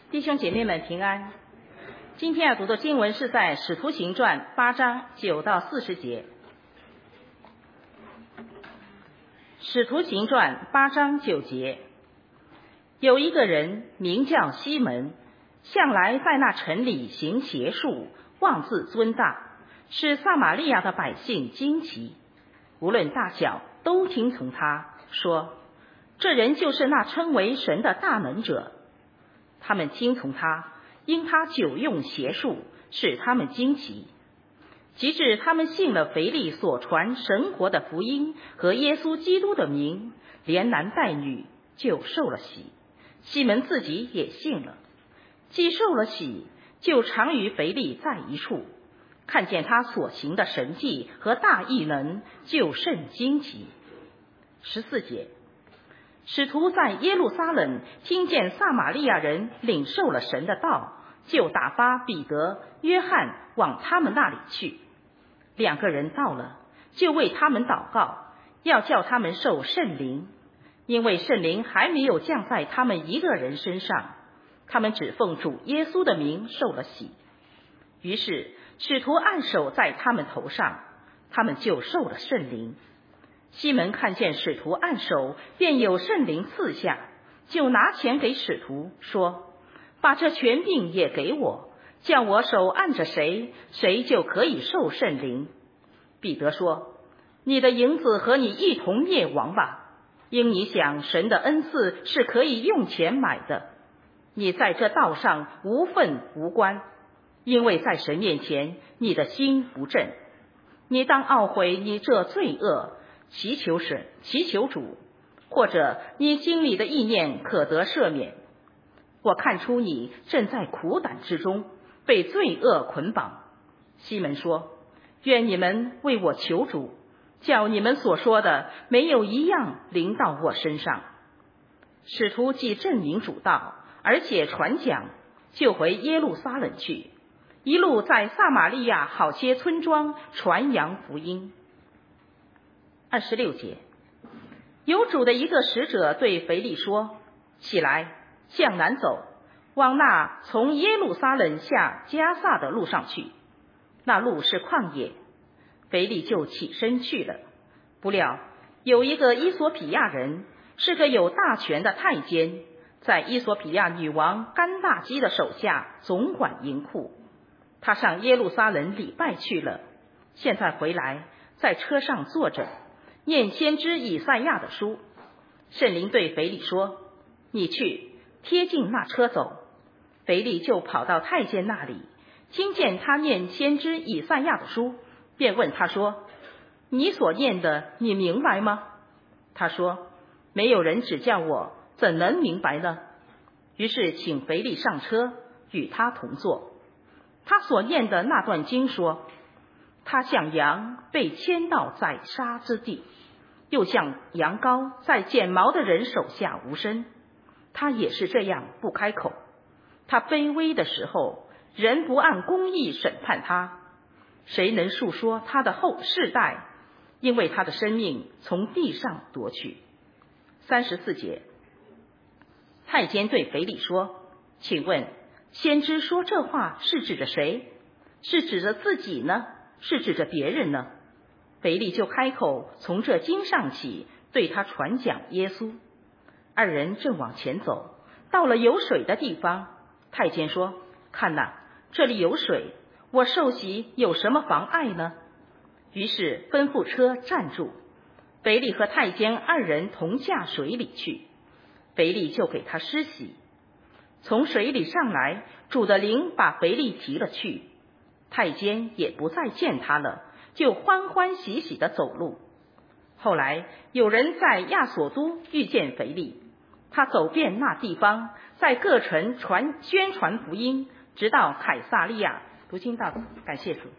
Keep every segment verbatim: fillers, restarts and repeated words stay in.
弟兄姐妹们平安。今天要读的经文是在《使徒行传》八章九到四十节。《使徒行传》八章九节，有一个人名叫西门，向来在那城里行邪术，妄自尊大，使撒玛利亚的百姓惊奇，无论大小都听从他，说这人就是那称为神的大能者。他们听从他，因他久用邪术，使他们惊奇。及至他们信了腓力所传神国的福音和耶稣基督的名，连男带女就受了洗。西门自己也信了，既受了洗，就常与腓力在一处，看见他所行的神迹和大异能，就甚惊奇。十四节，使徒在耶路撒冷听见撒玛利亚人领受了神的道，就打发彼得、约翰往他们那里去。两个人到了，就为他们祷告，要叫他们受圣灵，因为圣灵还没有降在他们一个人身上，他们只奉主耶稣的名受了洗。于是使徒按手在他们头上，他们就受了圣灵。西门看见使徒按手，便有圣灵赐下，就拿钱给使徒，说把这权柄也给我，叫我手按着谁，谁就可以受圣灵。彼得说，你的银子和你一同灭亡吧，因你想神的恩赐是可以用钱买的，你在这道上无份无关，因为在神面前你的心不正。你当懊悔你这罪恶，祈求神，祈求主，或者你心里的意念可得赦免。我看出你正在苦胆之中，被罪恶捆绑。西门说，愿你们为我求主，叫你们所说的没有一样临到我身上。使徒既证明主道，而且传讲，就回耶路撒冷去，一路在撒玛利亚好些村庄传扬福音。二十六节，有主的一个使者对腓力说，起来，向南走，往那从耶路撒冷下迦萨的路上去，那路是旷野。腓力就起身去了。不料有一个伊索比亚人，是个有大权的太监，在伊索比亚女王甘大基的手下总管银库。他上耶路撒冷礼拜去了，现在回来，在车上坐着，念先知以赛亚的书。圣灵对腓力说，你去贴近那车走。腓力就跑到太监那里，听见他念先知以赛亚的书，便问他说，你所念的你明白吗？他说，没有人指教我，怎能明白呢？于是请腓力上车，与他同坐。他所念的那段经说，他像羊被牵到宰杀之地，又像羊羔在剪毛的人手下无声，他也是这样不开口。他卑微的时候，人不按公义审判他，谁能述说他的后世代？因为他的生命从地上夺去。三十四节，太监对腓力说，请问先知说这话是指着谁？是指着自己呢？是指着别人呢？腓力就开口，从这经上起，对他传讲耶稣。二人正往前走，到了有水的地方。太监说，看哪，这里有水，我受洗有什么妨碍呢？于是吩咐车站住，腓力和太监二人同下水里去，腓力就给他施洗。从水里上来，主的灵把腓力提了去，太监也不再见他了，就欢欢喜喜地走路。后来有人在亚索都遇见腓力，他走遍那地方，在各城传宣传福音，直到凯撒利亚。读经到此，感谢主。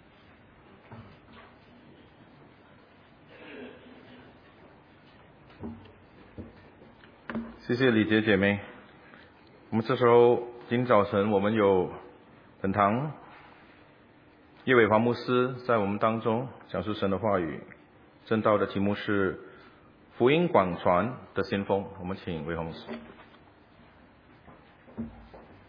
谢谢李杰姐妹。我们这时候今早晨我们有本堂叶伟华牧师在我们当中讲述神的话语，正道的题目是福音广传的先锋。我们请伟华牧师。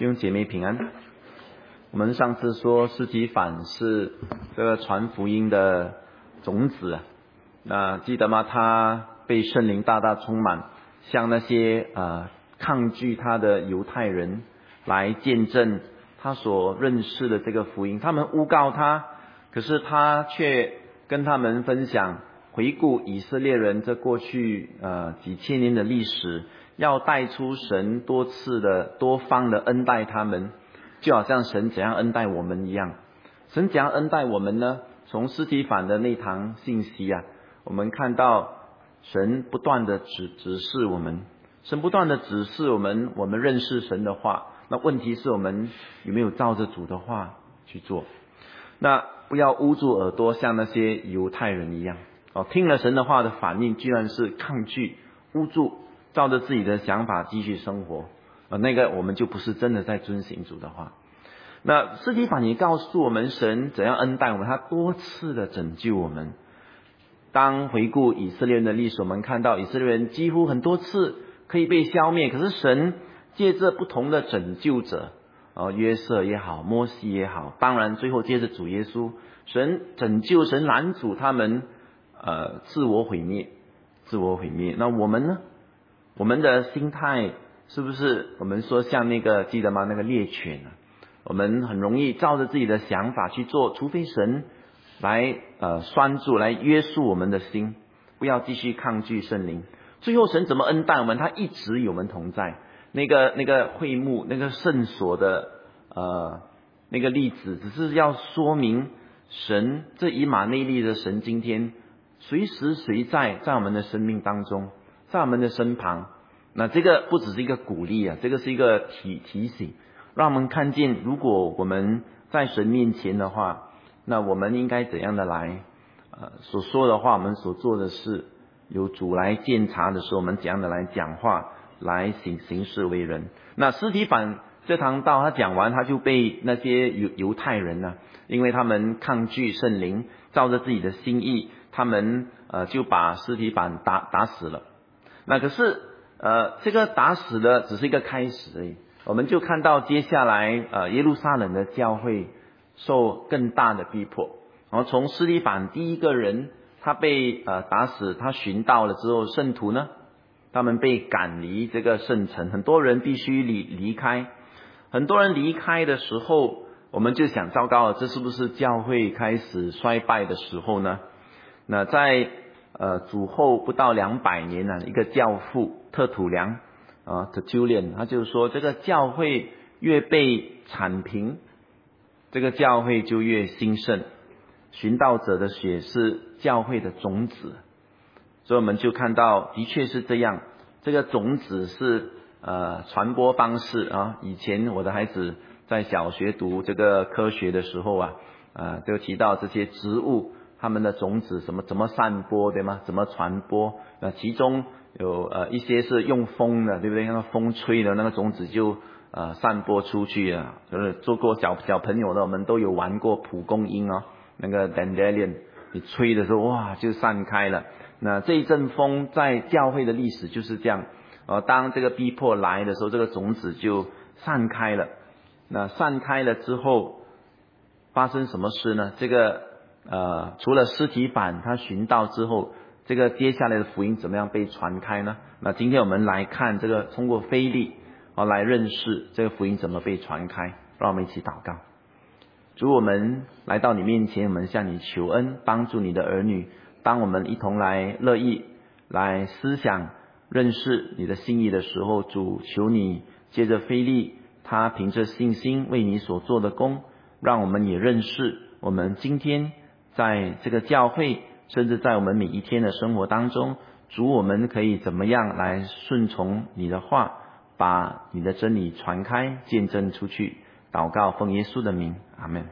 弟兄姐妹平安。我们上次说司提反是这个传福音的种子啊，那记得吗？他被圣灵大大充满，向那些呃抗拒他的犹太人来见证他所认识的这个福音。他们诬告他，可是他却跟他们分享，回顾以色列人这过去呃几千年的历史，要带出神多次的多方的恩待他们，就好像神怎样恩待我们一样。神怎样恩待我们呢？从司提反的那堂信息啊，我们看到神不断的指指示我们，神不断的指示我们，我们认识神的话。那问题是我们有没有照着主的话去做？那不要捂住耳朵，像那些犹太人一样哦，听了神的话的反应居然是抗拒、捂住，照着自己的想法继续生活。呃，那个我们就不是真的在遵行主的话。那司提反也告诉我们，神怎样恩待我们，他多次的拯救我们。当回顾以色列人的历史，我们看到以色列人几乎很多次可以被消灭，可是神借着不同的拯救者，呃，约瑟也好，摩西也好，当然最后借着主耶稣，神拯救，神拦阻他们呃自我毁灭，自我毁灭。那我们呢？我们的心态是不是我们说像那个记得吗？那个猎犬啊，我们很容易照着自己的想法去做，除非神来呃拴住，来约束我们的心，不要继续抗拒圣灵。最后神怎么恩待我们？他一直与我们同在。那个那个会幕，那个圣所的呃那个例子，只是要说明神这以马内利的神今天随时随在在我们的生命当中，在我们的身旁。那这个不只是一个鼓励啊，这个是一个提提醒，让我们看见，如果我们在神面前的话，那我们应该怎样的来呃所说的话，我们所做的事，有主来鉴察的时候，我们怎样的来讲话，来行行事为人。那司提反这堂道他讲完，他就被那些犹犹太人呢、啊，因为他们抗拒圣灵，照着自己的心意，他们呃就把司提反打打死了。那可是呃这个打死的只是一个开始而已，我们就看到接下来呃耶路撒冷的教会受更大的逼迫。然后从司提反第一个人他被呃打死，他寻到了之后，圣徒呢，他们被赶离这个圣城，很多人必须离离开。很多人离开的时候，我们就想，糟糕了，这是不是教会开始衰败的时候呢？那在呃主后不到两百年呢，一个教父特土良啊 Tertullian， 他就说，这个教会越被铲平，这个教会就越兴盛。寻道者的血是教会的种子，所以我们就看到的确是这样。这个种子是呃传播方式啊。以前我的孩子在小学读这个科学的时候啊，啊就提到这些植物它们的种子什么怎么散播，对吗？怎么传播？那其中有呃一些是用风的，对不对？那个风吹的那个种子就呃散播出去啊。就是做过小小朋友的，我们都有玩过蒲公英哦。那个 dandelion 你吹的时候，哇，就散开了。那这一阵风在教会的历史就是这样，呃，当这个逼迫来的时候，这个种子就散开了。那散开了之后，发生什么事呢？这个呃，除了司提反他寻道之后，这个接下来的福音怎么样被传开呢？那今天我们来看这个，通过腓利啊来认识这个福音怎么被传开。让我们一起祷告。主，我们来到你面前，我们向你求恩，帮助你的儿女。当我们一同来乐意来思想认识你的心意的时候，主，求你借着腓利他凭着信心为你所做的工，让我们也认识我们今天在这个教会，甚至在我们每一天的生活当中，主，我们可以怎么样来顺从你的话，把你的真理传开，见证出去。祷告奉耶稣的名，阿们。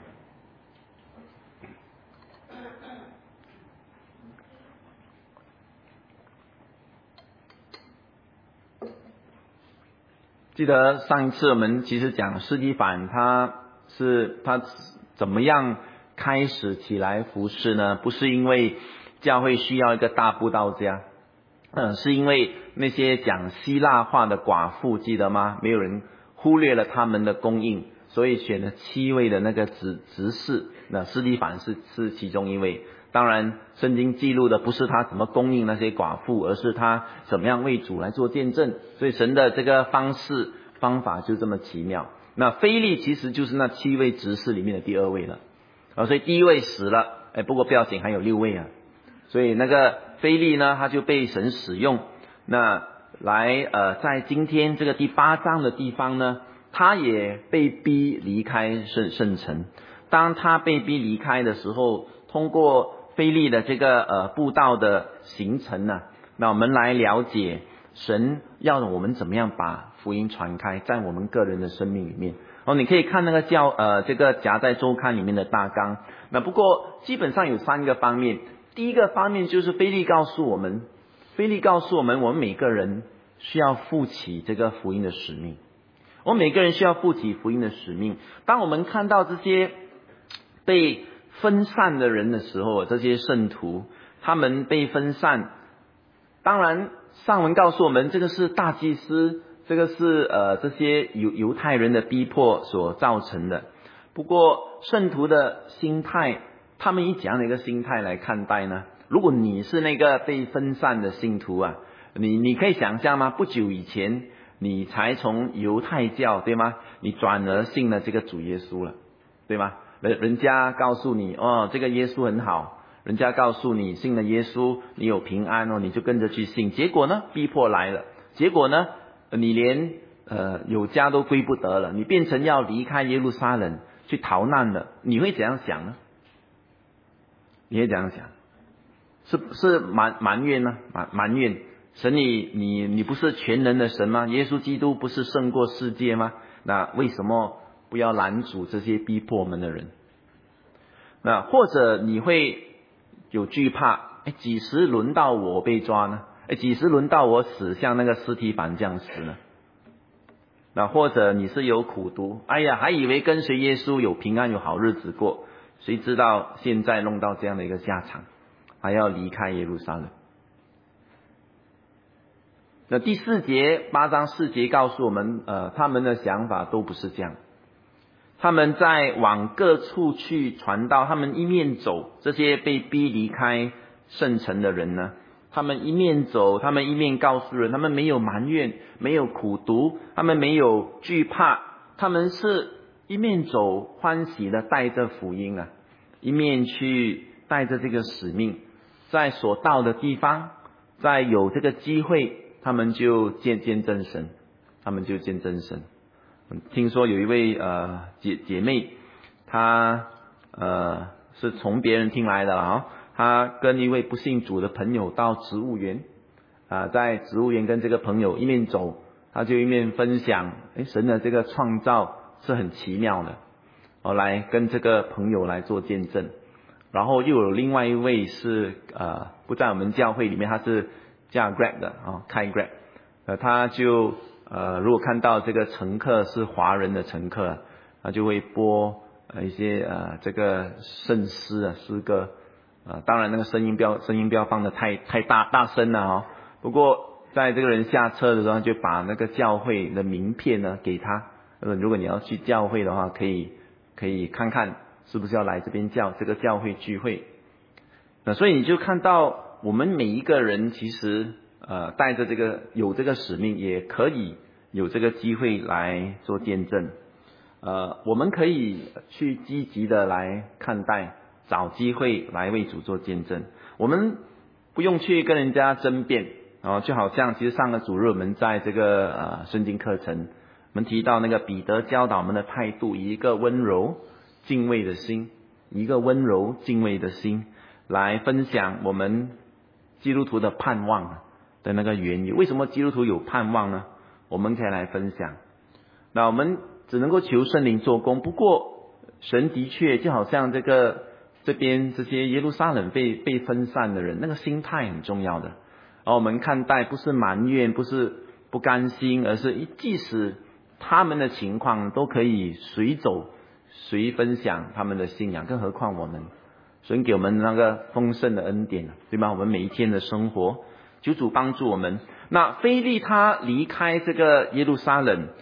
记得上一次我们其实讲司提反，他是他怎么样开始起来服侍呢？不是因为教会需要一个大布道家，嗯，是因为那些讲希腊话的寡妇，记得吗？没有人忽略了他们的供应，所以选了七位的那个执执事，那司提反是是其中一位。当然圣经记录的不是他怎么供应那些寡妇，而是他怎么样为主来做见证，所以神的这个方式方法就这么奇妙。那腓利其实就是那七位执事里面的第二位了啊，所以第一位死了，哎，不过不要紧，还有六位啊。所以那个腓利呢，他就被神使用，那来呃，在今天这个第八章的地方呢，他也被逼离开圣圣城。当他被逼离开的时候，通过腓利的这个呃布道的行程呢，那我们来了解神要我们怎么样把福音传开在我们个人的生命里面。哦，你可以看那个教呃这个夹在周刊里面的大纲。那不过基本上有三个方面。第一个方面就是腓利告诉我们，腓利告诉我们，我们每个人需要负起这个福音的使命。我们每个人需要负起福音的使命。当我们看到这些被分散的人的时候，这些圣徒他们被分散，当然上文告诉我们，这个是大祭司，这个是呃这些犹犹太人的逼迫所造成的。不过圣徒的心态，他们以怎样的一个心态来看待呢？如果你是那个被分散的信徒啊，你你可以想象吗？不久以前你才从犹太教，对吗？你转而信了这个主耶稣了，对吗？人人家告诉你哦，这个耶稣很好，人家告诉你信了耶稣你有平安哦，你就跟着去信。结果呢，逼迫来了，结果呢，你连呃有家都归不得了，你变成要离开耶路撒冷去逃难了，你会怎样想呢？你会怎样想？是是埋埋怨呢？埋埋怨神你你你不是全能的神吗？耶稣基督不是胜过世界吗？那为什么不要拦阻这些逼迫我们的人？那或者你会有惧怕，哎，几时轮到我被抓呢？哎，几时轮到我死，像那个司提反这样死呢？那或者你是有苦毒，哎呀，还以为跟随耶稣有平安有好日子过，谁知道现在弄到这样的一个下场，还要离开耶路撒冷。那第四节八章四节告诉我们，呃，他们的想法都不是这样。他们在往各处去传道，他们一面走，这些被逼离开圣城的人呢，他们一面走，他们一面告诉人，他们没有埋怨，没有苦毒，他们没有惧怕，他们是一面走欢喜的带着福音啊，一面去带着这个使命，在所到的地方，在有这个机会，他们就见见证神，他们就见证神。听说有一位呃姐姐妹，她呃是从别人听来的啊，她跟一位不信主的朋友到植物园啊、呃，在植物园跟这个朋友一面走，她就一面分享，哎，神的这个创造是很奇妙的，哦，来跟这个朋友来做见证。然后又有另外一位是呃不在我们教会里面，他是驾 Grab 的啊、哦，开 Grab， 呃，他就呃如果看到这个乘客是华人的乘客，他就会播呃一些呃这个圣诗啊诗歌，啊、呃，当然那个声音不要声音不要放的太太大大声了哦。不过在这个人下车的时候，就把那个教会的名片呢给他，呃，如果你要去教会的话，可以可以看看是不是要来这边教这个教会聚会。那所以你就看到我们每一个人其实呃带着这个有这个使命，也可以有这个机会来做见证。呃，我们可以去积极的来看待，找机会来为主做见证。我们不用去跟人家争辩啊、哦，就好像其实上个主日我们在这个呃圣经课程，我们提到那个彼得教导我们的态度，以一个温柔敬畏的心，一个温柔敬畏的心来分享我们基督徒的盼望的那个原因。为什么基督徒有盼望呢？我们可以来分享。那我们只能够求圣灵做工，不过神的确就好像这个这边这些耶路撒冷被被分散的人，那个心态很重要的。而我们看待不是埋怨，不是不甘心，而是即使他们的情况都可以随走随分享他们的信仰，更何况我们，神给我们那个丰盛的恩典，对吗？我们每一天的生活，求主帮助我们。那腓利他离开这个耶路撒冷，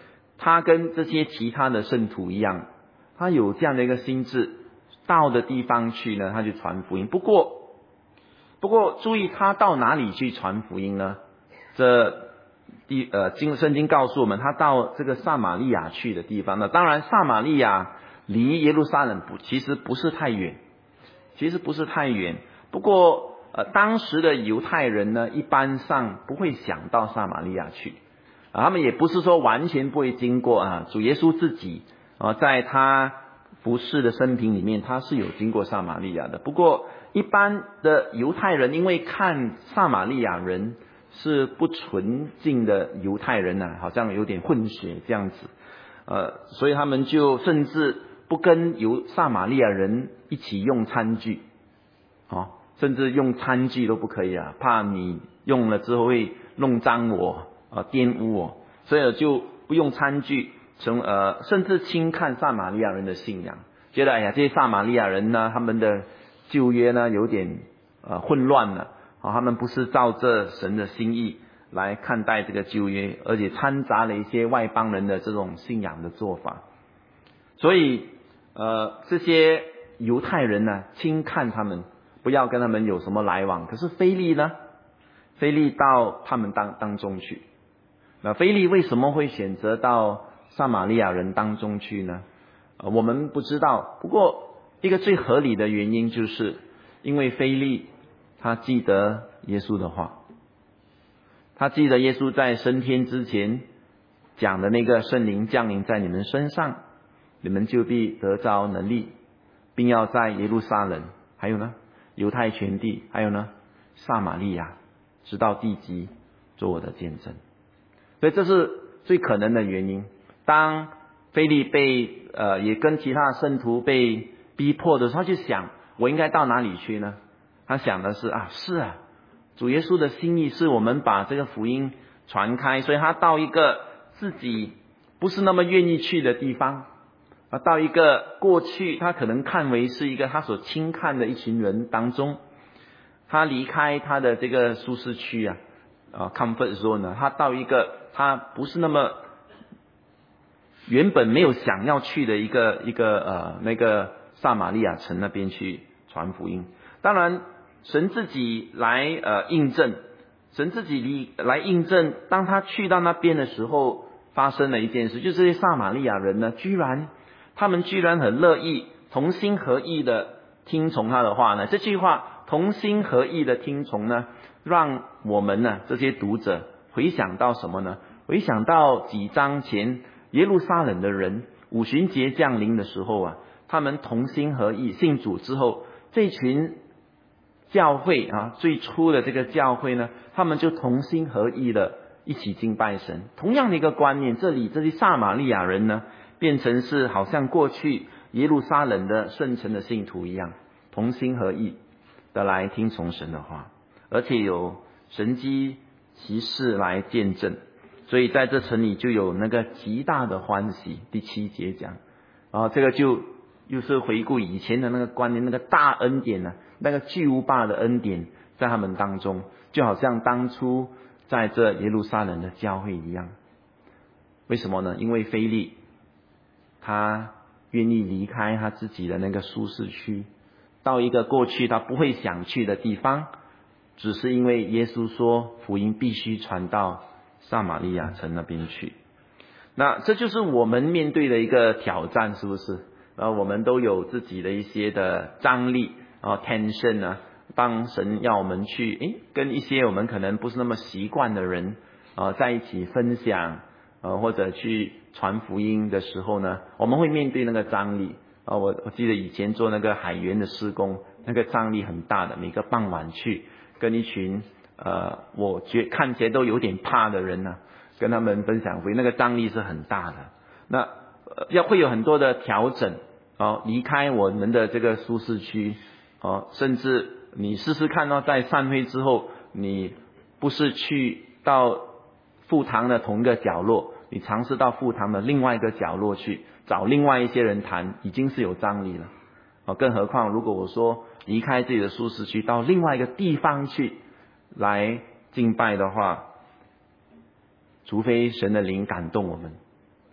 他跟这些其他的圣徒一样，他有这样的一个心智，到的地方去呢，他就传福音。不过，不过注意他到哪里去传福音呢？这第呃经圣经告诉我们，他到这个撒玛利亚去的地方呢。当然，撒玛利亚离耶路撒冷不其实不是太远，其实不是太远。不过呃，当时的犹太人呢，一般上不会想到撒玛利亚去。啊，他们也不是说完全不会经过啊，主耶稣自己啊，在他服侍的生平里面，他是有经过撒玛利亚的。不过一般的犹太人因为看撒玛利亚人是不纯净的犹太人呢、啊，好像有点混血这样子，呃，所以他们就甚至不跟犹撒玛利亚人一起用餐具，哦，甚至用餐具都不可以啊，怕你用了之后会弄脏我。啊，玷污哦，所以就不用餐具，从呃，甚至轻看撒玛利亚人的信仰，觉得哎呀，这些撒玛利亚人呢，他们的旧约呢有点呃混乱了啊，他们不是照着神的心意来看待这个旧约，而且掺杂了一些外邦人的这种信仰的做法，所以呃，这些犹太人呢，轻看他们，不要跟他们有什么来往。可是腓利呢，腓利到他们当当中去。那腓利为什么会选择到撒玛利亚人当中去呢？呃，我们不知道。不过一个最合理的原因，就是因为腓利他记得耶稣的话，他记得耶稣在升天之前讲的那个圣灵降临在你们身上，你们就必得着能力，并要在耶路撒冷，还有呢犹太全地，还有呢撒玛利亚，直到地极，做我的见证。所以这是最可能的原因。当腓利被呃也跟其他圣徒被逼迫的时候，他就想，我应该到哪里去呢？他想的是啊，是啊，主耶稣的心意是我们把这个福音传开，所以他到一个自己不是那么愿意去的地方啊，到一个过去他可能看为是一个他所轻看的一群人当中，他离开他的这个舒适区啊啊 comfort zone 呢，他到一个他不是那么原本没有想要去的一个一个呃那个撒玛利亚城那边去传福音。当然神自己来呃印证，神自己来印证，当他去到那边的时候，发生了一件事，就是这些撒玛利亚人呢，居然他们居然很乐意同心合意的听从他的话呢。这句话同心合意的听从呢，让我们呢这些读者回想到什么呢？回想到几章前耶路撒冷的人五旬节降临的时候啊，他们同心合意信主之后，这群教会啊，最初的这个教会呢，他们就同心合意的一起敬拜神。同样的一个观念，这里这些撒玛利亚人呢，变成是好像过去耶路撒冷的圣城的信徒一样，同心合意的来听从神的话，而且有神迹奇事来见证，所以在这城里就有那个极大的欢喜。第七节讲，啊，这个就又是回顾以前的那个观念，那个大恩典呢，那个巨无霸的恩典在他们当中，就好像当初在这耶路撒冷的教会一样。为什么呢？因为腓利他愿意离开他自己的那个舒适区，到一个过去他不会想去的地方，只是因为耶稣说福音必须传到撒玛利亚城那边去。那这就是我们面对的一个挑战，是不是？呃，我们都有自己的一些的张力啊 tension 啊，当神要我们去诶跟一些我们可能不是那么习惯的人啊在一起分享呃或者去传福音的时候呢，我们会面对那个张力啊。我我记得以前做那个海员的施工，那个张力很大的，每个傍晚去跟一群呃我觉看起来都有点怕的人呢、啊，跟他们分享福音，那个张力是很大的。那呃要会有很多的调整哦，离开我们的这个舒适区哦，甚至你试试看哦，在散会之后，你不是去到副堂的同一个角落，你尝试到副堂的另外一个角落去找另外一些人谈，已经是有张力了哦。更何况如果我说离开自己的舒适区，到另外一个地方去来敬拜的话，除非神的灵感动我们，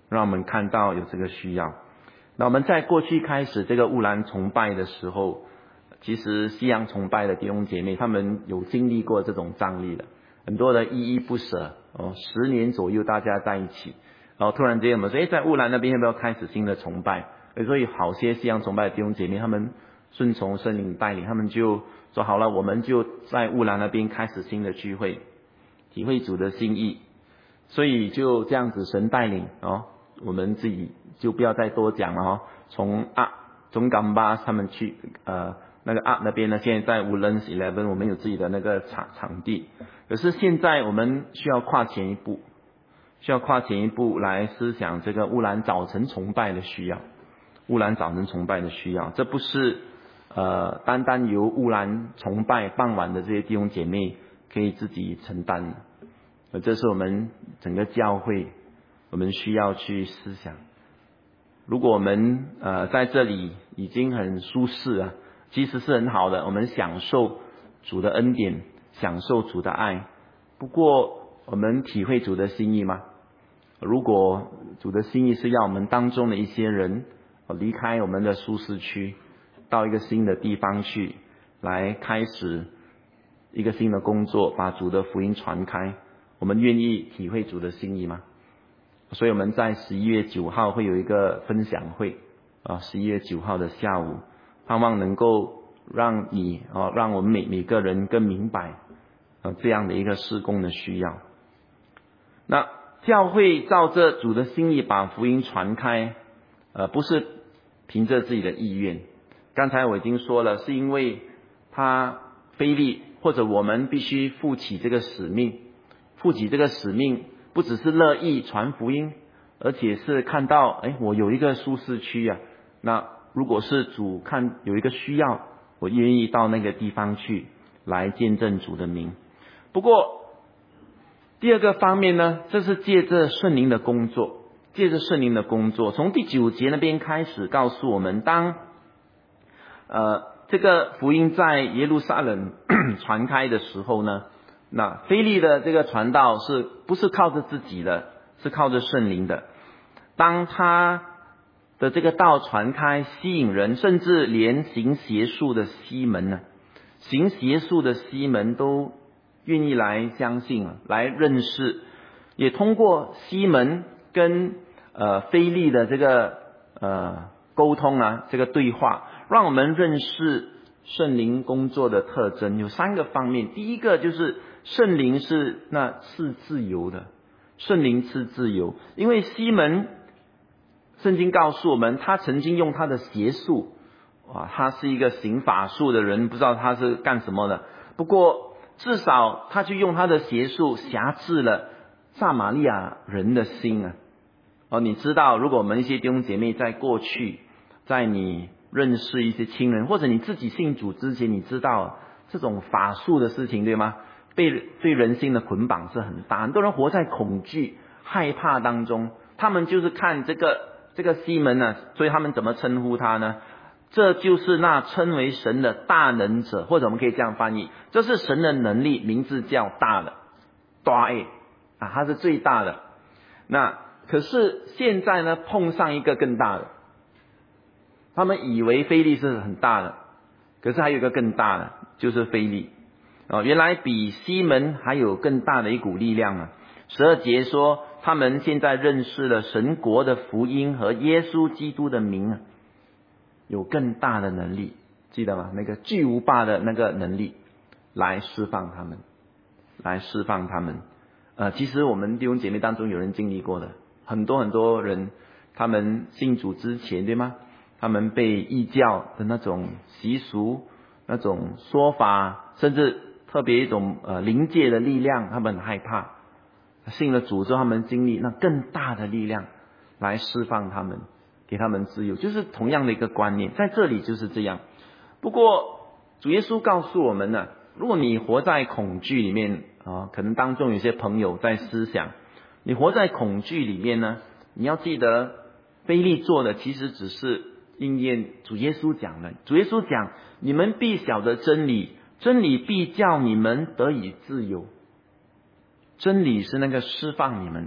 让我们看到有这个需要。那我们在过去开始这个乌兰崇拜的时候，其实西洋崇拜的弟兄姐妹他们有经历过这种张力的，很多的依依不舍哦，十年左右大家在一起，然后突然间我们说，诶，在乌兰那边要不要开始新的崇拜？所以好些西洋崇拜的弟兄姐妹他们顺从圣灵带领，他们就说好了，我们就在乌兰那边开始新的聚会，体会主的心意。所以就这样子神带领哦，我们自己就不要再多讲了哦。从啊从港巴他们去呃那个啊那边呢，现在在 Woodlands Eleven 我们有自己的那个场场地，可是现在我们需要跨前一步，需要跨前一步来思想这个乌兰早晨崇拜的需要，乌兰早晨崇拜的需要，这不是呃单单由乌兰崇拜傍晚的这些弟兄姐妹可以自己承担的。而这是我们整个教会我们需要去思想。如果我们呃在这里已经很舒适啊，其实是很好的，我们享受主的恩典，享受主的爱。不过我们体会主的心意吗？如果主的心意是要我们当中的一些人离开我们的舒适区，到一个新的地方去，来开始一个新的工作，把主的福音传开，我们愿意体会主的心意吗？所以我们在十一月九号会有一个分享会啊，十一月九号的下午，盼望能够让你啊，让我们每每个人更明白啊这样的一个事工的需要。那教会照着主的心意把福音传开，呃，不是凭着自己的意愿。刚才我已经说了，是因为他腓利或者我们必须负起这个使命。负起这个使命，不只是乐意传福音，而且是看到，哎，我有一个舒适区啊。那如果是主看有一个需要，我愿意到那个地方去，来见证主的名。不过第二个方面呢，这是借着圣灵的工作，借着圣灵的工作，从第九节那边开始告诉我们，当呃这个福音在耶路撒冷传开的时候呢，那腓利的这个传道是不是靠着自己的，是靠着圣灵的。当他的这个道传开，吸引人，甚至连行邪术的西门呢，行邪术的西门都愿意来相信，来认识，也通过西门跟呃腓利的这个呃沟通啊，这个对话，让我们认识圣灵工作的特征有三个方面。第一个就是圣灵是那赐自由的，圣灵赐自由。因为西门圣经告诉我们，他曾经用他的邪术，哇，他是一个行法术的人，不知道他是干什么的。不过至少他就用他的邪术辖制了撒玛利亚人的心啊。哦，你知道，如果我们一些弟兄姐妹在过去，在你认识一些亲人，或者你自己信主之前，你知道这种法术的事情，对吗？被对人心的捆绑是很大，很多人活在恐惧、害怕当中。他们就是看这个这个西门呢，所以他们怎么称呼他呢？这就是那称为神的大能者，或者我们可以这样翻译，这是神的能力，名字叫大的，大 A 啊，他是最大的。那可是现在呢，碰上一个更大的，他们以为腓利是很大的，可是还有一个更大的，就是腓利哦，原来比西门还有更大的一股力量啊。十二节说，他们现在认识了神国的福音和耶稣基督的名啊，有更大的能力，记得吗？那个巨无霸的那个能力来释放他们，来释放他们。呃，其实我们弟兄姐妹当中有人经历过的，很多很多人，他们信主之前，对吗？他们被异教的那种习俗、那种说法，甚至特别一种呃灵界的力量，他们很害怕。信了主之后，他们经历那更大的力量来释放他们，给他们自由，就是同样的一个观念，在这里就是这样。不过主耶稣告诉我们呢，如果你活在恐惧里面啊，可能当中有些朋友在思想，你活在恐惧里面呢，你要记得腓利做的其实只是应验主耶稣讲的。主耶稣讲，你们必晓得真理，真理必叫你们得以自由。真理是那个释放你们，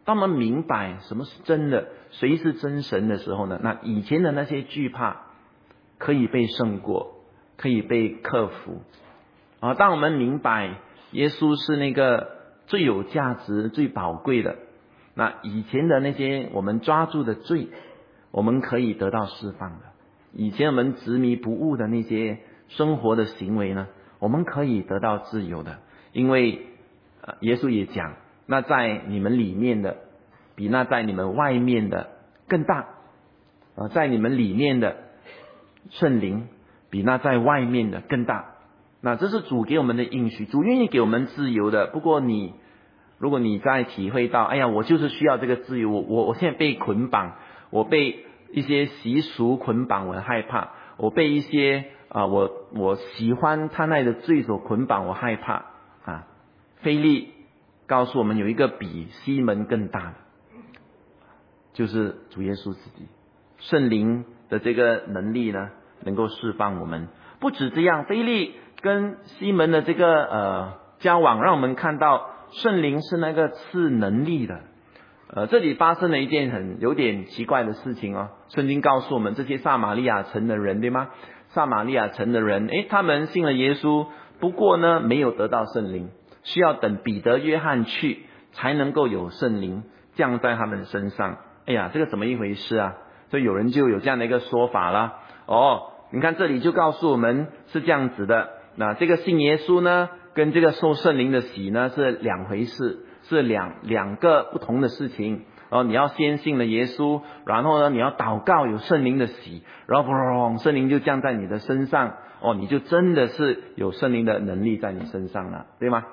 当我们明白什么是真的，谁是真神的时候呢，那以前的那些惧怕可以被胜过，可以被克服啊。当我们明白耶稣是那个最有价值、最宝贵的，那以前的那些我们抓住的罪，我们可以得到释放的。以前我们执迷不悟的那些生活的行为呢，我们可以得到自由的。因为呃，耶稣也讲，那在你们里面的比那在你们外面的更大啊，在你们里面的圣灵比那在外面的更大。那这是主给我们的应许，主愿意给我们自由的。不过你如果你在体会到，哎呀，我就是需要这个自由，我我我现在被捆绑，我被一些习俗捆绑，我很害怕，我被一些啊、呃，我我喜欢他那的罪所捆绑，我害怕啊。腓利告诉我们，有一个比西门更大的，就是主耶稣自己，圣灵的这个能力呢，能够释放我们。不止这样，腓利跟西门的这个呃交往，让我们看到圣灵是那个赐能力的。呃，这里发生了一件很有点奇怪的事情哦。圣经告诉我们，这些撒玛利亚城的人，对吗？撒玛利亚城的人，诶，他们信了耶稣，不过呢，没有得到圣灵，需要等彼得、约翰去，才能够有圣灵降在他们身上。哎呀，这个怎么一回事啊？所以有人就有这样的一个说法啦。哦，你看这里就告诉我们是这样子的。那这个信耶稣呢，跟这个受圣灵的洗呢是两回事，是两两个不同的事情。然后你要先信了耶稣，然后呢你要祷告有圣灵的洗，然后砰，圣灵就降在你的身上，哦，你就真的是有圣灵的能力在你身上了，对吗？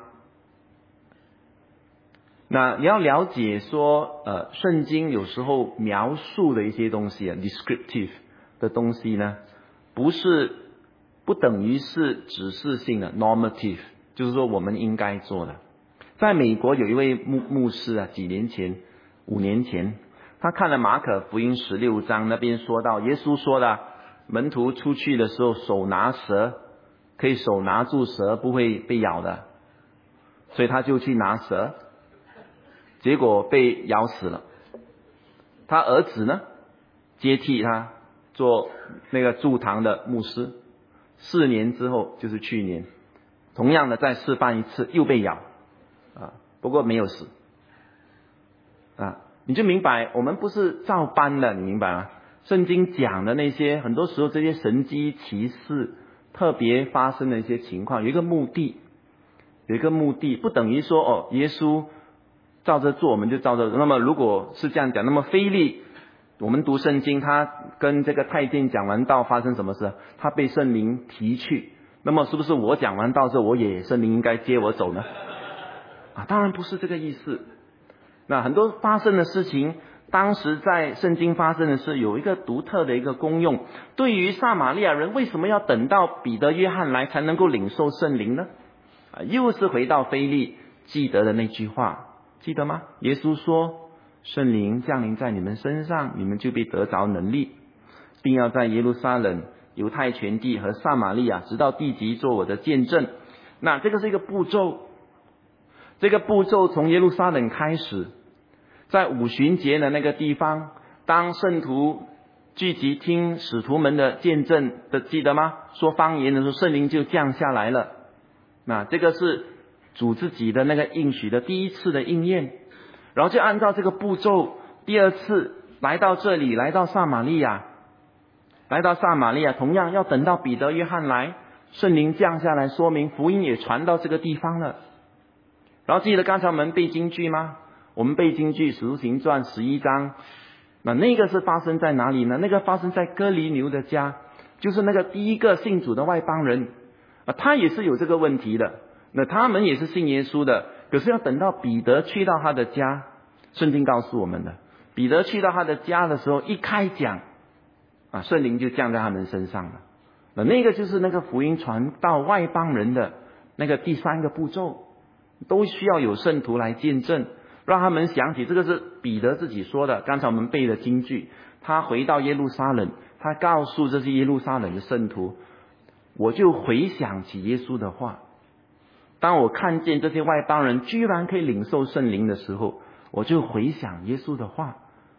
那你要了解说，呃，圣经有时候描述的一些东西啊 ，descriptive 的东西呢，不是不等于是指示性的 normative， 就是说我们应该做的。在美国有一位牧牧师啊，几年前，五年前，他看了马可福音十六章，那边说到耶稣说的，门徒出去的时候手拿蛇，可以手拿住蛇不会被咬的，所以他就去拿蛇，结果被咬死了。他儿子呢，接替他做那个驻堂的牧师，四年之后就是去年，同样的再示范一次，又被咬啊，不过没有死啊。你就明白我们不是照搬的，你明白吗？圣经讲的那些很多时候这些神迹奇事特别发生的一些情况，有一个目的，有一个目的，不等于说哦，耶稣照着做我们就照着。那么如果是这样讲，那么腓利我们读圣经，他跟这个太监讲完道发生什么事？他被圣灵提去，那么是不是我讲完道之后我也圣灵应该接我走呢？啊，当然不是这个意思。那很多发生的事情，当时在圣经发生的事有一个独特的一个功用。对于撒玛利亚人，为什么要等到彼得、约翰来才能够领受圣灵呢？啊，又是回到腓利记得的那句话，记得吗？耶稣说，圣灵降临在你们身上，你们就被得着能力，并要在耶路撒冷、犹太全地和撒玛利亚直到地极做我的见证。那这个是一个步骤，这个步骤从耶路撒冷开始，在五旬节的那个地方，当圣徒聚集听使徒们的见证的，记得吗？说方言的时候，圣灵就降下来了。那这个是主自己的那个应许的第一次的应验，然后就按照这个步骤，第二次来到这里，来到撒玛利亚，来到撒玛利亚，同样要等到彼得、约翰来，圣灵降下来，说明福音也传到这个地方了。然后记得刚才我们背金句吗？我们背金句《使徒行传》十一章，那那个是发生在哪里呢？那个发生在哥尼流的家，就是那个第一个信主的外邦人啊，他也是有这个问题的。那他们也是信耶稣的，可是要等到彼得去到他的家，圣经告诉我们的，彼得去到他的家的时候，一开讲啊，圣灵就降在他们身上了。那那个就是那个福音传到外邦人的那个第三个步骤。都需要有圣徒来见证，让他们想起，这个是彼得自己说的，刚才我们背的金句，他回到耶路撒冷，他告诉这些耶路撒冷的圣徒，我就回想起耶稣的话，当我看见这些外邦人居然可以领受圣灵的时候， 我就回想耶稣的话，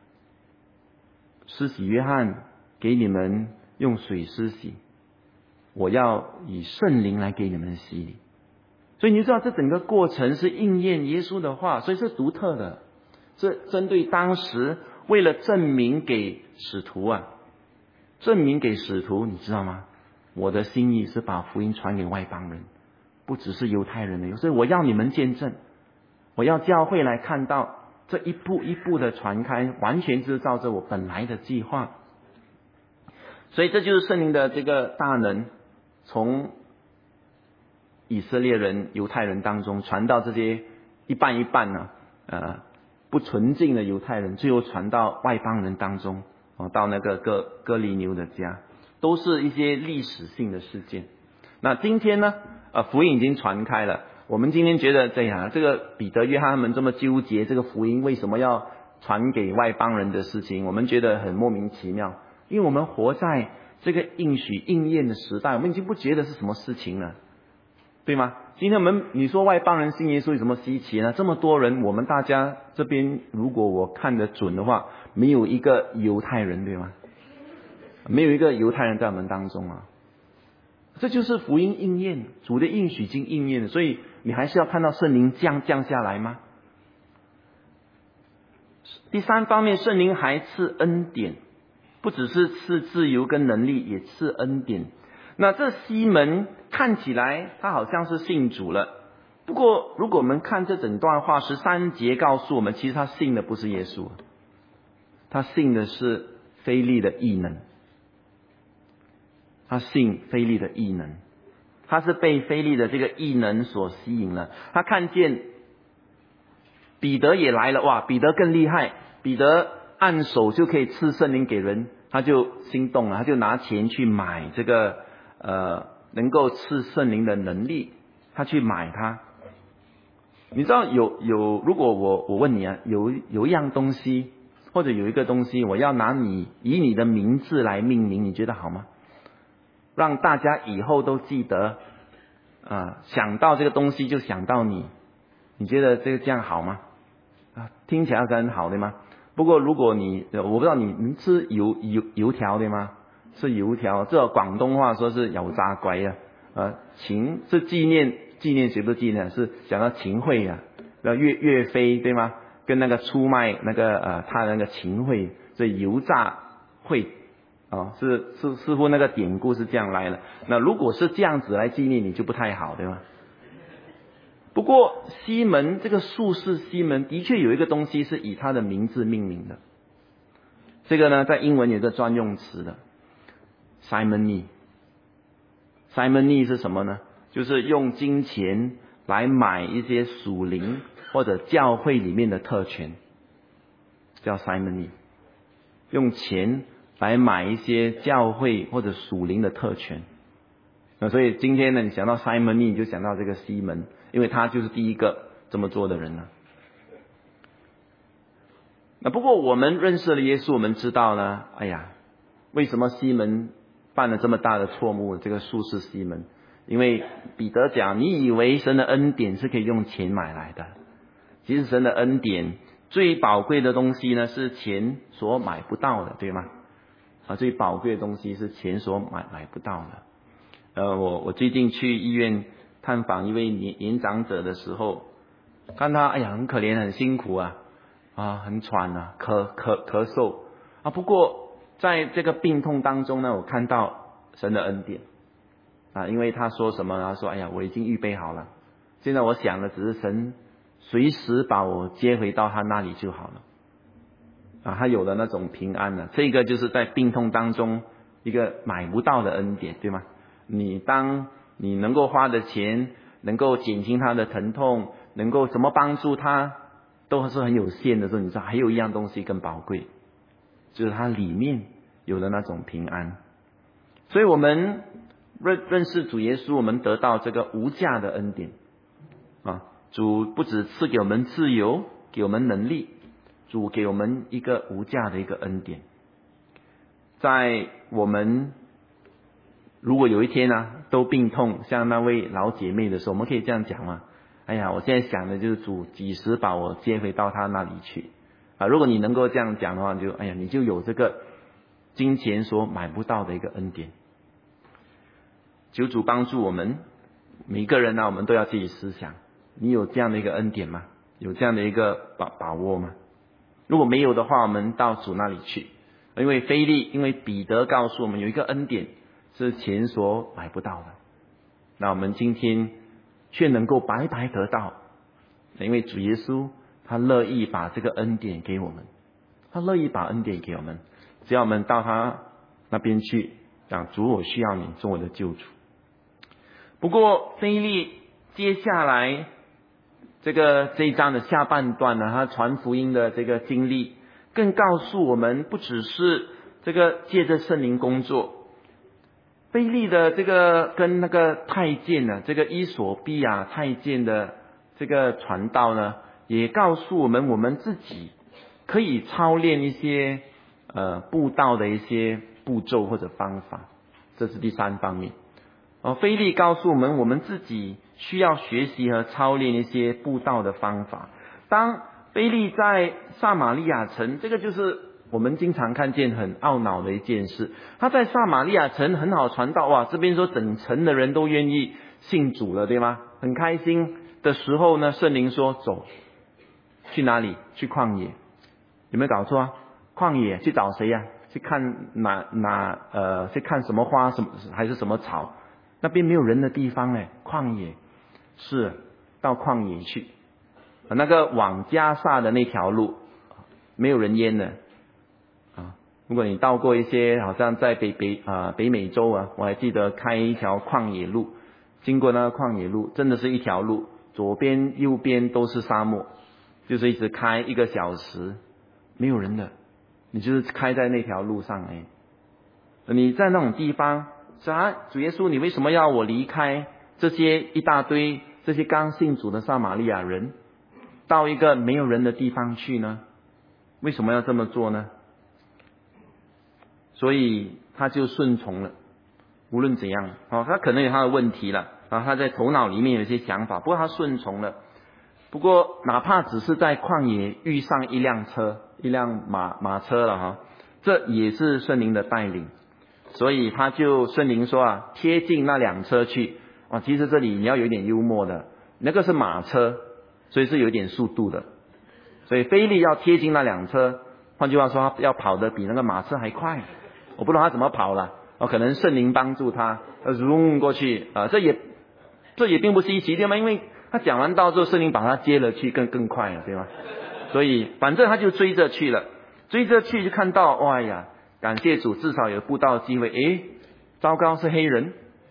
施洗约翰给你们用水施洗，我要以圣灵来给你们洗礼。所以你就知道这整个过程是应验耶稣的话，所以是独特的，是针对当时为了证明给使徒啊，证明给使徒，你知道吗？我的心意是把福音传给外邦人，不只是犹太人的，所以我要你们见证，我要教会来看到这一步一步的传开，完全是照着我本来的计划。所以这就是圣灵的这个大能，从以色列人、犹太人当中传到这些一半一半呢、啊，呃，不纯净的犹太人，最后传到外邦人当中，哦，到那个哥哥尼流的家，都是一些历史性的事件。那今天呢，呃，福音已经传开了。我们今天觉得这样，这个彼得、约翰他们这么纠结这个福音为什么要传给外邦人的事情，我们觉得很莫名其妙，因为我们活在这个应许应验的时代，我们已经不觉得是什么事情了。对吗？今天我们你说外邦人信耶稣有什么稀奇呢？这么多人，我们大家这边如果我看得准的话，没有一个犹太人，对吗？没有一个犹太人在我们当中啊。这就是福音应验，主的应许已经应验了，所以你还是要看到圣灵降降下来吗？第三方面，圣灵还赐恩典，不只是赐自由跟能力，也赐恩典。那这西门看起来他好像是信主了，不过如果我们看这整段话，十三节告诉我们，其实他信的不是耶稣，他信的是腓利的异能，他信腓利的异能，他是被腓利的这个异能所吸引了。他看见彼得也来了，哇，彼得更厉害，彼得按手就可以赐圣灵给人，他就心动了，他就拿钱去买这个呃，能够赐圣灵的能力，他去买它。你知道有有，如果我我问你啊，有有一样东西或者有一个东西，我要拿你以你的名字来命名，你觉得好吗？让大家以后都记得，啊、呃，想到这个东西就想到你，你觉得这个这样好吗？啊，听起来是很好的吗？不过如果你我不知道你你吃油油油条对吗？是油条，这广东话说是油炸鬼啊，呃，秦是纪念纪念谁不是纪念，是讲到秦桧啊，那岳岳飞对吗？跟那个出卖那个呃他那个秦桧，所以油炸会哦，是是似乎那个典故是这样来的。那如果是这样子来纪念你就不太好对吗？不过西门这个术士西门的确有一个东西是以他的名字命名的，这个呢在英文有个专用词的。Simony，Simony 是什么呢？就是用金钱来买一些属灵或者教会里面的特权，叫 Simony。用钱来买一些教会或者属灵的特权。那所以今天呢，你想到 Simony 你就想到这个西门，因为他就是第一个这么做的人了。那不过我们认识了耶稣，我们知道呢，哎呀，为什么西门犯了这么大的错误？这个术士西门，因为彼得讲，你以为神的恩典是可以用钱买来的，其实神的恩典最宝贵的东西呢，是钱所买不到的，对吗？啊，最宝贵的东西是钱所买买不到的。呃，我我最近去医院探访一位年年长者的时候，看他，哎呀，很可怜，很辛苦啊，啊，很喘啊，咳咳咳嗽啊。不过在这个病痛当中呢，我看到神的恩典啊，因为他说什么？他说：“哎呀，我已经预备好了，现在我想的只是神随时把我接回到他那里就好了。”啊，他有了那种平安了。这个就是在病痛当中一个买不到的恩典，对吗？你当你能够花的钱，能够减轻他的疼痛，能够怎么帮助他，都是很有限的时候，你知道还有一样东西更宝贵，就是它里面有的那种平安。所以我们认认识主耶稣，我们得到这个无价的恩典啊！主不只赐给我们自由，给我们能力，主给我们一个无价的一个恩典。在我们如果有一天呢、啊、都病痛，像那位老姐妹的时候，我们可以这样讲吗？ 哎呀，我现在想的就是主几时把我接回到他那里去啊！如果你能够这样讲的话，就哎呀，你就有这个金钱所买不到的一个恩典。求主帮助我们每一个人呢、啊，我们都要自己思想，你有这样的一个恩典吗？有这样的一个把把握吗？如果没有的话，我们到主那里去。因为腓利，因为彼得告诉我们有一个恩典是钱所买不到的，那我们今天却能够白白得到，因为主耶稣他乐意把这个恩典给我们，他乐意把恩典给我们，只要我们到他那边去讲，主我需要你做我的救主。不过腓利接下来这个这一章的下半段呢，他传福音的这个经历更告诉我们，不只是这个借着圣灵工作，腓利的这个跟那个太监呢，这个伊索比亚太监的这个传道呢，也告诉我们，我们自己可以操练一些呃布道的一些步骤或者方法。这是第三方面。哦，腓利告诉我们，我们自己需要学习和操练一些布道的方法。当腓利在撒玛利亚城，这个就是我们经常看见很懊恼的一件事。他在撒玛利亚城很好传道，哇，这边说整城的人都愿意信主了，对吗？很开心的时候呢，圣灵说走，去哪里？去旷野。有没有搞错啊？旷野去找谁呀、啊？去看哪哪呃，去看什么花，什么还是什么草？那边没有人的地方哎，旷野是到旷野去。那个往加萨的那条路没有人烟的啊！如果你到过一些，好像在北北啊、呃、北美洲啊，我还记得开一条旷野路，经过那个旷野路，真的是一条路，左边右边都是沙漠，就是一直开一个小时，没有人的，你就是开在那条路上哎。你在那种地方，啥？主耶稣，你为什么要我离开这些一大堆这些刚信主的撒玛利亚人？到一个没有人的地方去呢？为什么要这么做呢？所以他就顺从了。无论怎样，哦，他可能有他的问题了，然后他在头脑里面有一些想法，不过他顺从了。不过哪怕只是在旷野遇上一辆车，一辆马马车了哈，这也是圣灵的带领。所以他就圣灵说啊，贴近那辆车去啊。其实这里你要有一点幽默的，那个是马车。所以是有点速度的，所以腓利要贴近那辆车，换句话说，他要跑得比那个马车还快。我不知道他怎么跑了，哦，可能圣灵帮助他，呃，running过去啊，这也这也并不稀奇，对吗？因为他讲完道之后，圣灵把他接了去，更更快了，对吗？所以反正他就追着去了，追着去就看到，哇呀，感谢主，至少有布道机会。诶，糟糕，是黑人，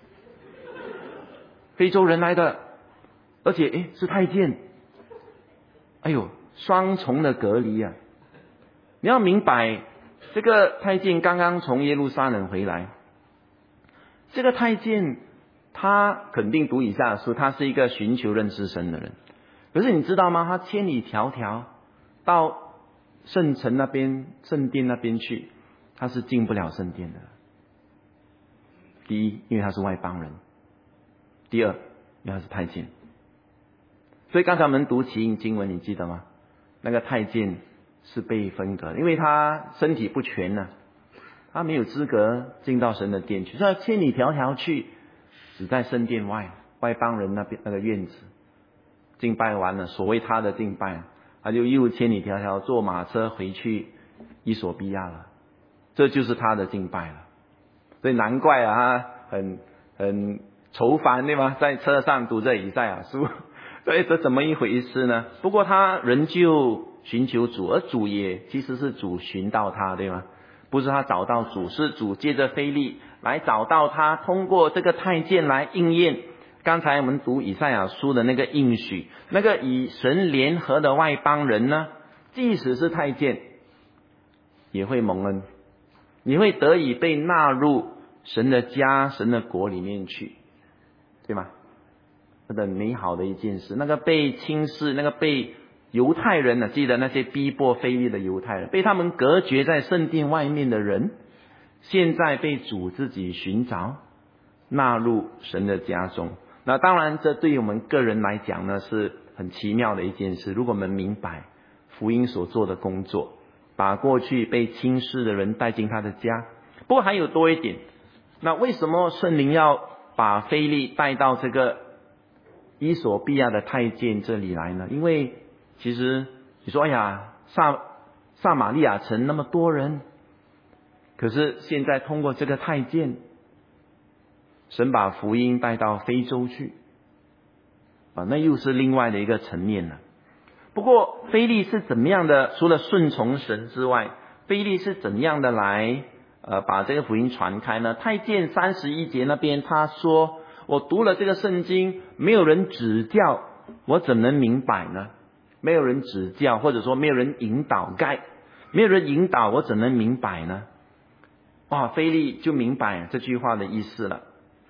非洲人来的，而且诶是太监。哎呦，双重的隔离啊！你要明白，这个太监刚刚从耶路撒冷回来，这个太监他肯定读以下的书，他是一个寻求认识神的人。可是你知道吗？他千里迢迢到圣城那边、圣殿那边去，他是进不了圣殿的。第一，因为他是外邦人；第二，因为他是太监。所以刚才我们读起印经文，你记得吗？那个太监是被分隔，因为他身体不全呢、啊，他没有资格进到神的殿去，所以千里迢迢去，只在圣殿外外邦人那边那个院子敬拜完了，所谓他的敬拜，他就又千里迢迢坐马车回去伊索比亚了，这就是他的敬拜了。所以难怪啊，他很很愁烦，对吗？在车上读着以赛亚书。所以这怎么一回事呢？不过他仍旧寻求主，而主也其实是主寻到他，对吗？不是他找到主，是主借着腓利来找到他，通过这个太监来应验刚才我们读以赛亚书的那个应许，那个与神联合的外邦人呢，即使是太监也会蒙恩，你会得以被纳入神的家、神的国里面去，对吗？的美好的一件事，那个被轻视，那个被犹太人呢、啊，记得那些逼迫腓利的犹太人，被他们隔绝在圣殿外面的人，现在被主自己寻找，纳入神的家中。 那当然这对于我们个人来讲呢是很奇妙的一件事，如果我们明白福音所做的工作，把过去被轻视的人带进他的家。不过还有多一点，那为什么圣灵要把腓利带到这个伊索比亚的太监这里来呢？因为其实你说哎呀，撒撒玛利亚城那么多人，可是现在通过这个太监，神把福音带到非洲去啊，那又是另外的一个层面了。不过腓利是怎么样的，除了顺从神之外，腓利是怎样的来呃把这个福音传开呢？太监三十一节那边他说，我读了这个圣经，没有人指教，我怎能明白呢？没有人指教，或者说没有人引导，该没有人引导，我怎能明白呢？哇，腓利就明白这句话的意思了。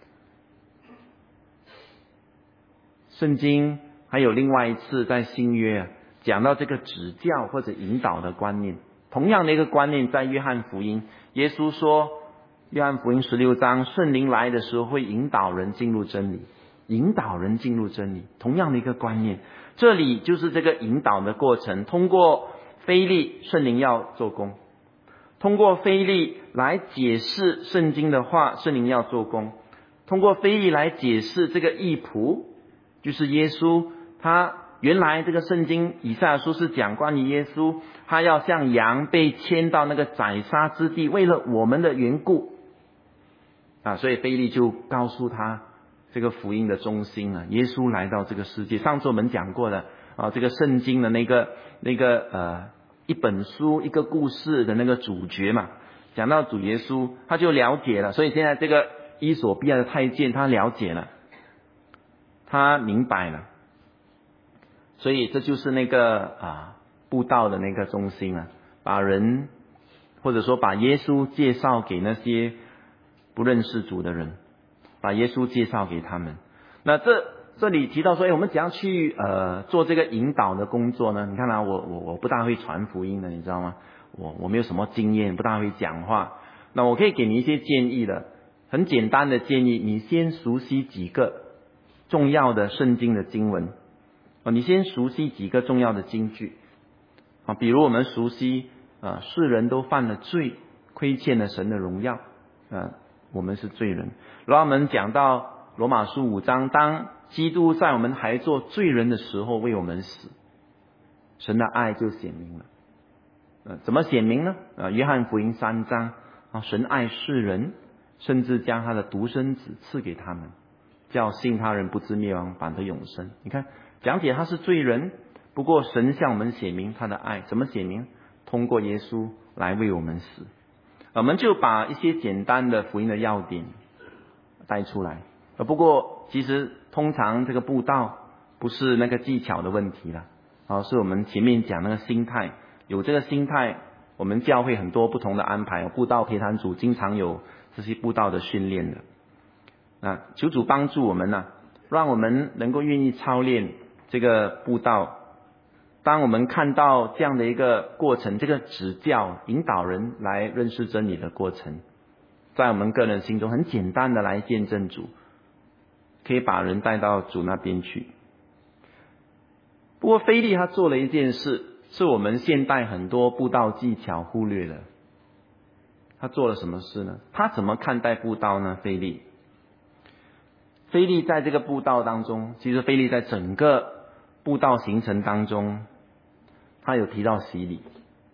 圣经还有另外一次在新约啊，讲到这个指教或者引导的观念，同样的一个观念在约翰福音，耶稣说，约翰福音十六章，圣灵来的时候会引导人进入真理，引导人进入真理，同样的一个观念。这里就是这个引导的过程，通过腓利，圣灵要做工，通过腓利来解释圣经的话，圣灵要做工，通过腓利来解释这个义仆，就是耶稣，他原来这个圣经以赛亚书是讲关于耶稣，他要像羊被牵到那个宰杀之地，为了我们的缘故啊，所以腓利就告诉他这个福音的中心啊，耶稣来到这个世界。上次我们讲过的啊，这个圣经的那个那个呃一本书一个故事的那个主角嘛，讲到主耶稣，他就了解了。所以现在这个伊索比亚的太监他了解了，他明白了，所以这就是那个啊布道的那个中心啊，把人或者说把耶稣介绍给那些不认识主的人，把耶稣介绍给他们。那这这里提到说，哎，我们怎样去呃做这个引导的工作呢？你看啊，我我我不大会传福音的，你知道吗？我我没有什么经验，不大会讲话。那我可以给你一些建议的，很简单的建议，你先熟悉几个重要的圣经的经文啊，你先熟悉几个重要的经句啊，比如我们熟悉啊，世人都犯了罪，亏欠了神的荣耀啊，我们是罪人。然后我们讲到罗马书五章，当基督在我们还做罪人的时候为我们死，神的爱就显明了。呃，怎么显明呢？啊，约翰福音三章啊，神爱世人，甚至将他的独生子赐给他们，叫信他人不至灭亡，反得永生。你看，讲解他是罪人，不过神向我们显明他的爱，怎么显明？通过耶稣来为我们死。我们就把一些简单的福音的要点带出来。不过其实通常这个布道不是那个技巧的问题了，啊，是我们前面讲那个心态，有这个心态，我们教会很多不同的安排，布道陪谈组经常有这些布道的训练的。啊，求主帮助我们呢、啊，让我们能够愿意操练这个布道。当我们看到这样的一个过程，这个指教引导人来认识真理的过程，在我们个人心中很简单的来见证主，可以把人带到主那边去。不过腓利他做了一件事，是我们现代很多布道技巧忽略了。他做了什么事呢？他怎么看待布道呢？腓利腓利在这个布道当中，其实腓利在整个布道行程当中，他有提到洗礼。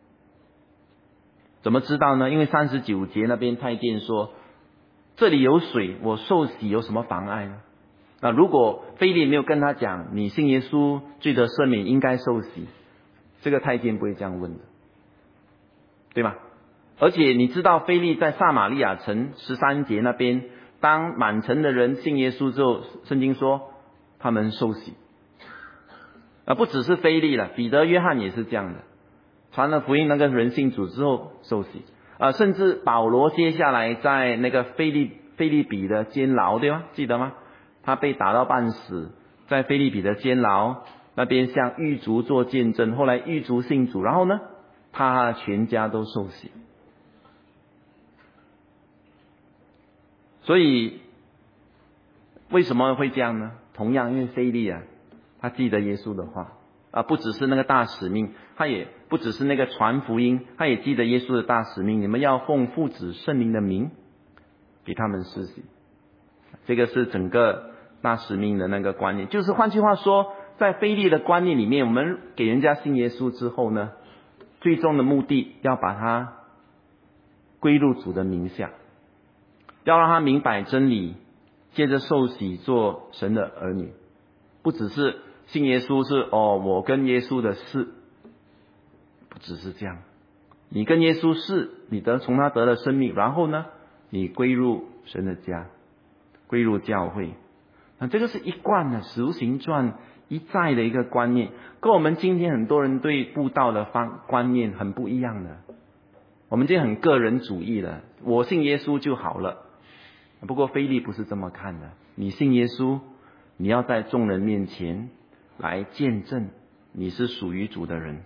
怎么知道呢？因为三十九节那边太监说，这里有水，我受洗有什么妨碍呢？那如果腓利没有跟他讲，你信耶稣罪得赦免，应该受洗，这个太监不会这样问的，对吗？而且你知道腓利在撒玛利亚城十三节那边，当满城的人信耶稣之后，圣经说他们受洗。啊，不只是腓利了，彼得、约翰也是这样的，传了福音，那个人信主之后受洗。啊，甚至保罗接下来在那个腓利腓利比的监牢，对吗？记得吗？他被打到半死，在腓利比的监牢那边向狱卒做见证，后来狱卒信主，然后呢，他全家都受洗。所以为什么会这样呢？同样，因为腓利啊，他记得耶稣的话啊，不只是那个大使命，他也不只是那个传福音，他也记得耶稣的大使命。你们要奉父子圣灵的名给他们施洗，这个是整个大使命的那个观念。就是换句话说，在腓利的观念里面，我们给人家信耶稣之后呢，最终的目的要把他归入主的名下，要让他明白真理，借着受洗做神的儿女。不只是信耶稣是哦，我跟耶稣的事，不只是这样。你跟耶稣是，你得从他得了生命，然后呢，你归入神的家，归入教会。那这个是一贯的使徒行传一再的一个观念，跟我们今天很多人对布道的方观念很不一样的。我们今天很个人主义的，我信耶稣就好了。不过腓利不是这么看的，你信耶稣，你要在众人面前来见证你是属于主的人。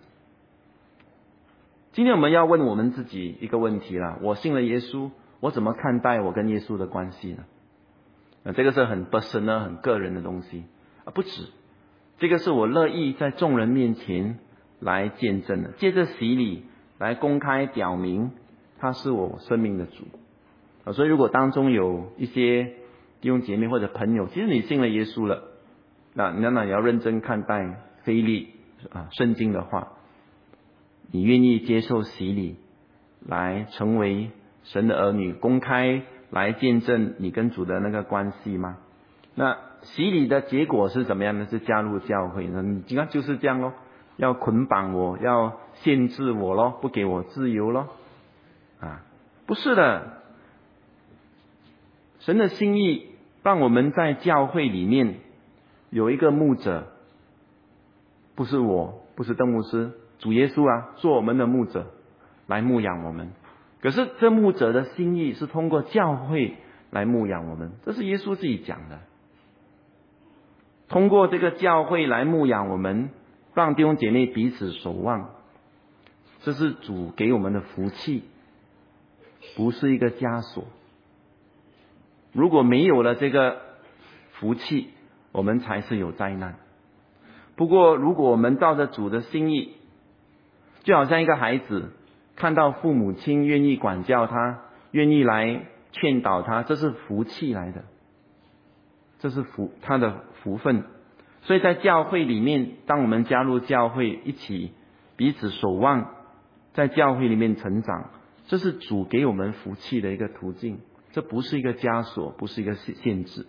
今天我们要问我们自己一个问题了，我信了耶稣，我怎么看待我跟耶稣的关系呢？啊，这个是很 personal 很个人的东西啊，不止，这个是我乐意在众人面前来见证的，借着洗礼来公开表明他是我生命的主啊。所以如果当中有一些弟兄姐妹或者朋友，其实你信了耶稣了，那那那也要认真看待腓利啊圣经的话，你愿意接受洗礼来成为神的儿女，公开来见证你跟主的那个关系吗？那洗礼的结果是怎么样呢？是加入教会呢？你看就是这样咯，要捆绑我，要限制我咯，不给我自由咯啊？不是的，神的心意让我们在教会里面有一个牧者，不是我，不是邓牧师，主耶稣啊，做我们的牧者来牧养我们。可是这牧者的心意是通过教会来牧养我们，这是耶稣自己讲的。通过这个教会来牧养我们，让弟兄姐妹彼此守望，这是主给我们的福气，不是一个枷锁。如果没有了这个福气，我们才是有灾难。不过如果我们照着主的心意，就好像一个孩子看到父母亲愿意管教他，愿意来劝导他，这是福气来的，这是福他的福分。所以在教会里面，当我们加入教会，一起彼此守望，在教会里面成长，这是主给我们福气的一个途径，这不是一个枷锁，不是一个限制。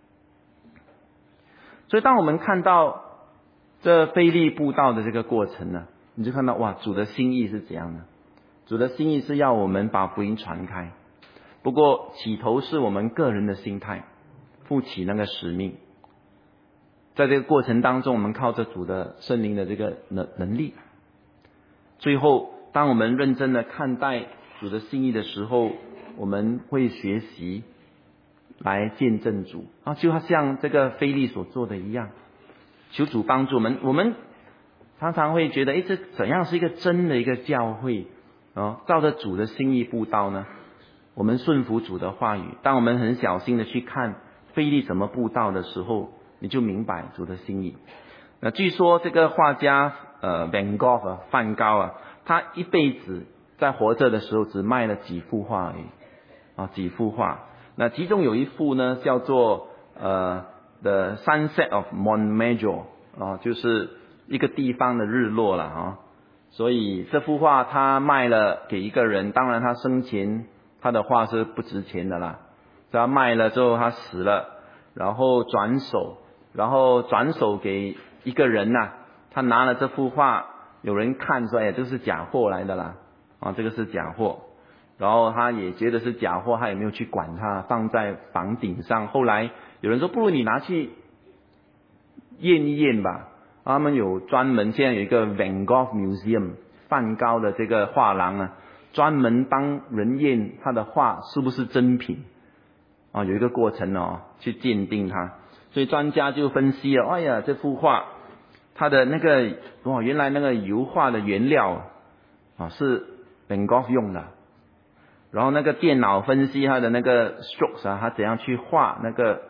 所以当我们看到这腓利布道的这个过程呢，你就看到哇，主的心意是怎样的。主的心意是要我们把福音传开，不过起头是我们个人的心态，负起那个使命。在这个过程当中，我们靠着主的圣灵的这个能能力，最后当我们认真的看待主的心意的时候，我们会学习来见证主啊，就像这个腓利所做的一样，求主帮助我们。我们常常会觉得，诶，这怎样是一个真的一个教会哦，照着主的心意布道呢？我们顺服主的话语，当我们很小心的去看腓利怎么布道的时候，你就明白主的心意。那据说这个画家呃 Van Gogh 啊，梵高啊，他一辈子在活着的时候只卖了几幅画而已啊，几幅画。那其中有一幅呢，叫做呃 The Sunset of Montmajour 啊，就是一个地方的日落了啊。所以这幅画他卖了给一个人，当然他生前他的画是不值钱的啦，所以他卖了之后他死了，然后转手，然后转手给一个人呐、啊，他拿了这幅画，有人看说，哎，这是假货来的啦，啊，这个是假货，然后他也觉得是假货，他也没有去管它，放在房顶上。后来有人说，不如你拿去验一验吧。他们有专门，现在有一个 Van Gogh Museum 梵高的这个画廊啊，专门帮人验他的画是不是真品啊，有一个过程哦，去鉴定它。所以专家就分析了，哎呀，这幅画它的那个哇，原来那个油画的原料啊是 Van Gogh 用的，然后那个电脑分析它的那个 strokes 啊，他怎样去画那个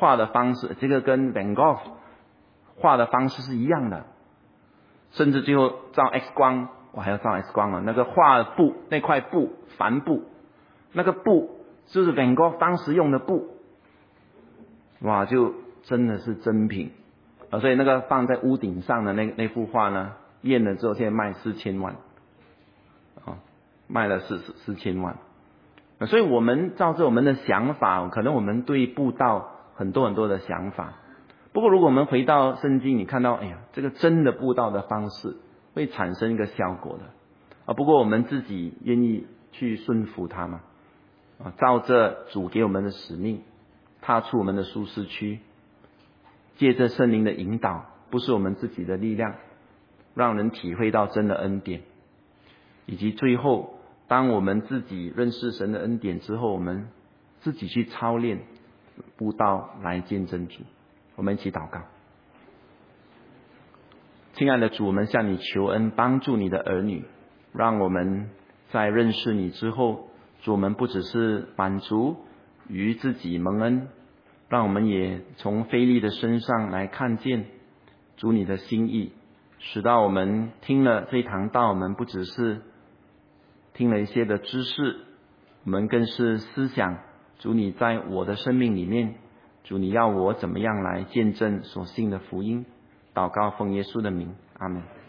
画的方式，这个跟 Van Gogh 画的方式是一样的，甚至最后照 X 光，我还要照 X 光啊，那个画布那块布帆布，那个布就是 Van Gogh 当时用的布，哇，就真的是真品啊！所以那个放在屋顶上的那那幅画呢，验了之后现在卖四千万，啊，卖了四四四千万。所以我们照着我们的想法，可能我们对布道很多很多的想法。不过如果我们回到圣经，你看到，哎呀，这个真的布道的方式会产生一个效果的啊。不过我们自己愿意去顺服它吗？啊，照着主给我们的使命，踏出我们的舒适区，借着圣灵的引导，不是我们自己的力量，让人体会到真的恩典，以及最后当我们自己认识神的恩典之后，我们自己去操练布道来见证主。我们一起祷告。亲爱的主，我们向你求恩，帮助你的儿女，让我们在认识你之后，主，我们不只是满足于自己蒙恩，让我们也从腓利的身上来看见主你的心意，使到我们听了这堂道，我们不只是听了一些的知识，我们更是思想主你在我的生命里面，主你要我怎么样来见证所信的福音。祷告奉耶稣的名，阿们。